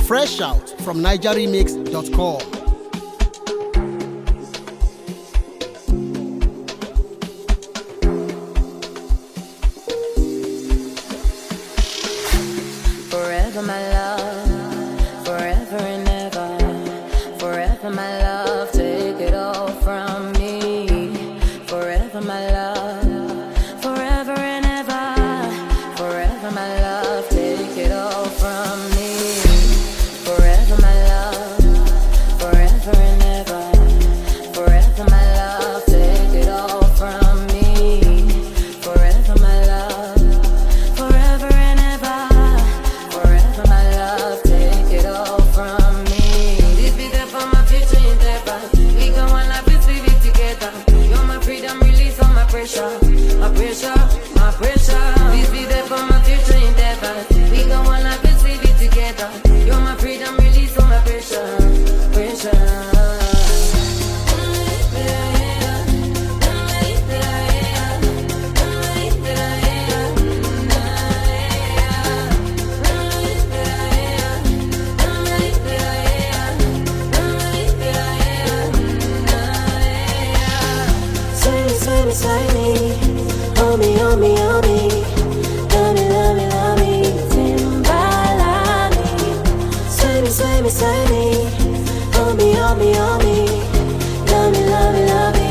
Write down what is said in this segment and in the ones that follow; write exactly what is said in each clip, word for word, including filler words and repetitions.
Fresh out from niger remix dot com. Forever my love, forever and ever. Forever my love, take it all from me. Forever my love, forever and ever. Forever my love, take it all from me. Forever my love, forever and ever. Forever my love, take it all from me. Forever my love, forever and ever. Forever my love, take it all from me. This be there for my future endeavor. We go on life and live it together. You're my freedom, release all my pressure. My pressure, my pressure. This be there for my future endeavor. We go on life and live it together. You're my freedom, release all my pressure. Pressure. Beside me, hold me, hold me, hold me. Love me, love me, love me. Timbalani. Sway me, sway me, sway me. Hold me, hold me, hold me. Love me, love me, love me.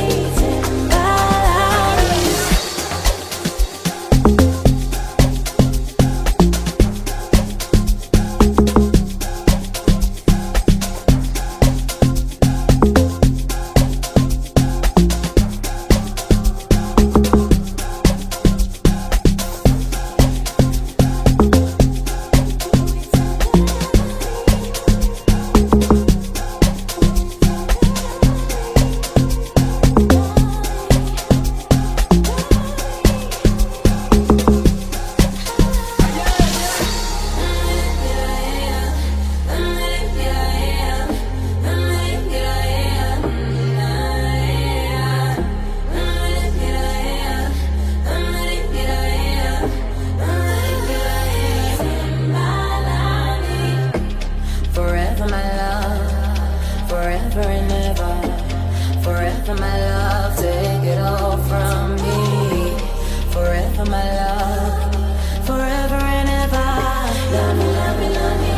Forever my love, forever and ever. Forever my love, take it all from me. Forever my love, forever and ever. Love me, love me, love me.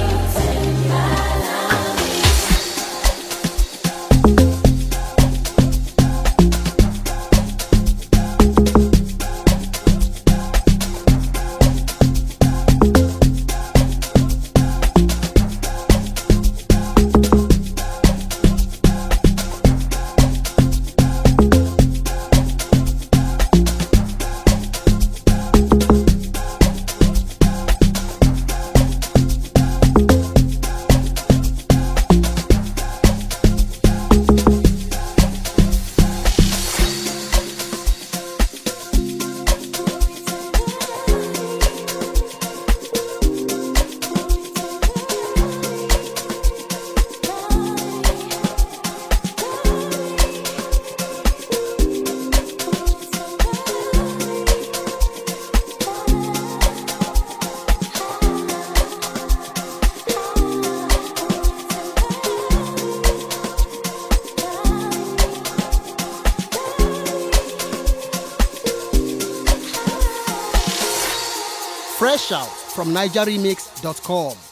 Fresh out from niger remix dot com.